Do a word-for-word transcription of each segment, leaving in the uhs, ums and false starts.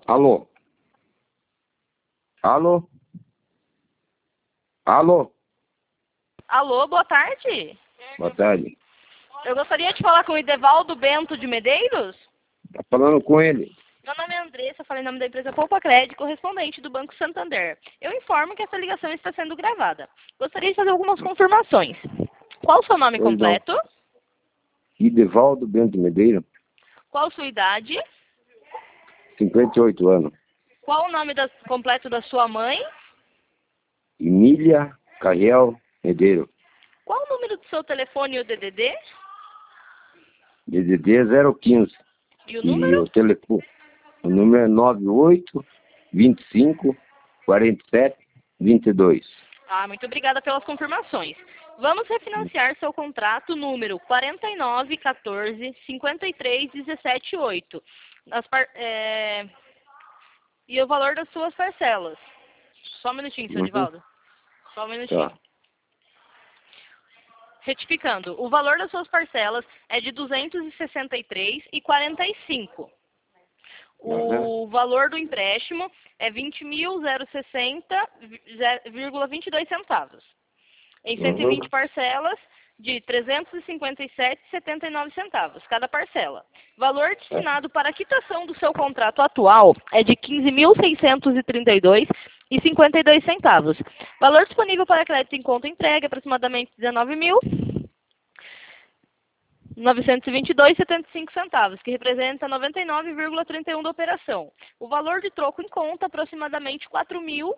Alô? Alô? Alô? Alô, boa tarde. Boa tarde. Eu gostaria de falar com o Idevaldo Bento de Medeiros. Tá falando com ele? Meu nome é Andressa, falei em nome da empresa Poupa Crédito, correspondente do Banco Santander. Eu informo que essa ligação está sendo gravada. Gostaria de fazer algumas confirmações. Qual o seu nome Pois não. completo? Idevaldo Bento Medeiros, Qual a sua idade? cinquenta e oito anos. Qual o nome da- completo da sua mãe? Emília Carriel Medeiros, Qual o número do seu telefone e o D D D? D D D zero quinze. E o E número? o telefone, o número é nove oito, vinte e cinco, quarenta e sete, vinte e dois. Ah, muito obrigada pelas confirmações. Vamos refinanciar seu contrato número quarenta e nove, quatorze, cinquenta e três, dezessete, oito. As par- é, E o valor das suas parcelas. Só um minutinho, seu Uhum. Edivaldo. Só um minutinho. Tá. Retificando, o valor das suas parcelas é de duzentos e sessenta e três reais e quarenta e cinco centavos. O valor do empréstimo é vinte mil sessenta vírgula vinte e dois centavos. Em cento e vinte Uhum. parcelas de trezentos e cinquenta e sete reais e setenta e nove centavos cada parcela. Valor destinado para a quitação do seu contrato atual é de quinze mil seiscentos e trinta e dois reais e cinquenta e dois centavos. Valor disponível para crédito em conta entregue aproximadamente dezenove mil novecentos e vinte e dois reais e setenta e cinco centavos, que representa noventa e nove vírgula trinta e um da operação. O valor de troco em conta aproximadamente quatro mil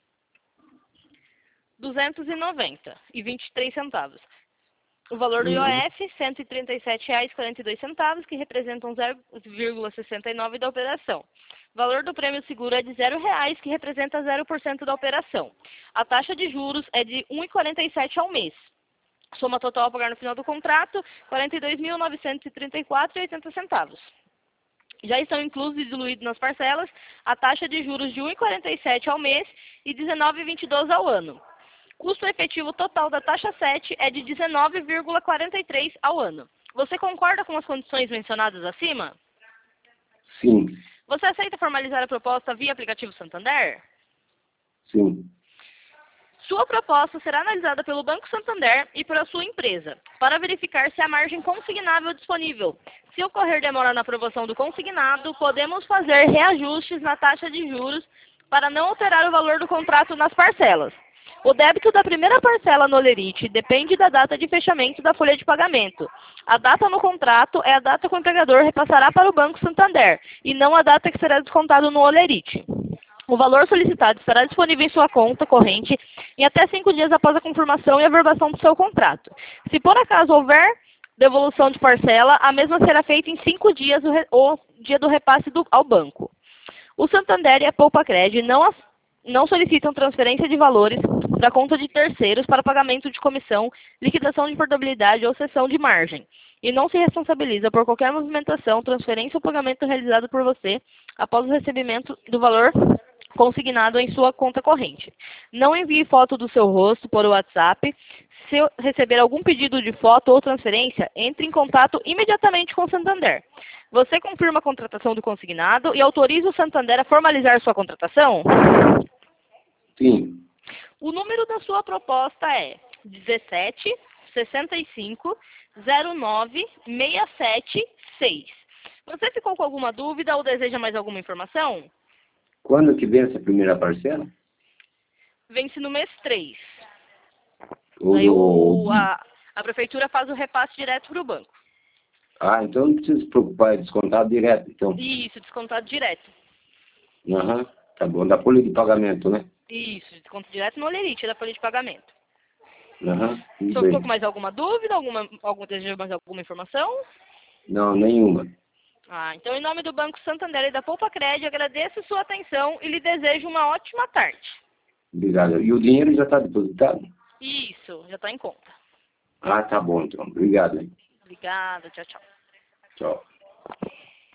duzentos e noventa reais e vinte e três centavos. O valor do I O Uhum. F, cento e trinta e sete reais e quarenta e dois centavos, que representam zero vírgula sessenta e nove da operação. O valor do prêmio seguro é de zero reais, que representa zero por cento da operação. A taxa de juros é de um vírgula quarenta e sete ao mês. Soma total a pagar no final do contrato, quarenta e dois mil novecentos e trinta e quatro reais e oitenta centavos. Já estão inclusos e diluídos nas parcelas a taxa de juros de um vírgula quarenta e sete ao mês e dezenove vírgula vinte e dois ao ano. Custo efetivo total da taxa sete é de dezenove vírgula quarenta e três ao ano. Você concorda com as condições mencionadas acima? Sim, Você aceita formalizar a proposta via aplicativo Santander? sim. Sua proposta será analisada pelo Banco Santander e pela sua empresa, para verificar se há margem consignável disponível. Se ocorrer demora na aprovação do consignado, podemos fazer reajustes na taxa de juros para não alterar o valor do contrato nas parcelas. O débito da primeira parcela no Olerite depende da data de fechamento da folha de pagamento. A data no contrato é a data que o empregador repassará para o Banco Santander, e não a data que será descontado no Olerite. O valor solicitado estará disponível em sua conta corrente em até cinco dias após a confirmação e averbação do seu contrato. Se por acaso houver devolução de parcela, a mesma será feita em cinco dias o, re... o dia do repasse do... ao banco. O Santander e a Poupa Crédito não, as... não solicitam transferência de valores da conta de terceiros para pagamento de comissão, liquidação de portabilidade ou cessão de margem, e não se responsabiliza por qualquer movimentação, transferência ou pagamento realizado por você após o recebimento do valor consignado em sua conta corrente. Não envie foto do seu rosto por WhatsApp. Se receber algum pedido de foto ou transferência, entre em contato imediatamente com o Santander. Você confirma a contratação do consignado e autoriza o Santander a formalizar sua contratação? Sim. O número da sua proposta é dezessete, sessenta e cinco, zero nove, seis sete seis. Você ficou com alguma dúvida ou deseja mais alguma informação? Quando que vence a primeira parcela? Vence no mês três. Ou Aí o, no... a, a prefeitura faz o repasse direto para o banco. Ah, então não precisa se preocupar, é descontado direto, então. Isso, descontado direto. Aham, tá bom. Da folha de pagamento, né? Isso, desconto direto no Olerite da folha de pagamento. Aham, O tudo senhor ficou com bem. mais alguma dúvida? Alguma, algum desejo mais alguma informação? Não, nenhuma. Ah, então, em nome do Banco Santander e da Poupa Crédito, agradeço sua atenção e lhe desejo uma ótima tarde. Obrigado. E o dinheiro já está depositado? Isso, já está em conta. Ah, tá bom, então. Obrigado, hein? Obrigada, tchau, tchau. Tchau.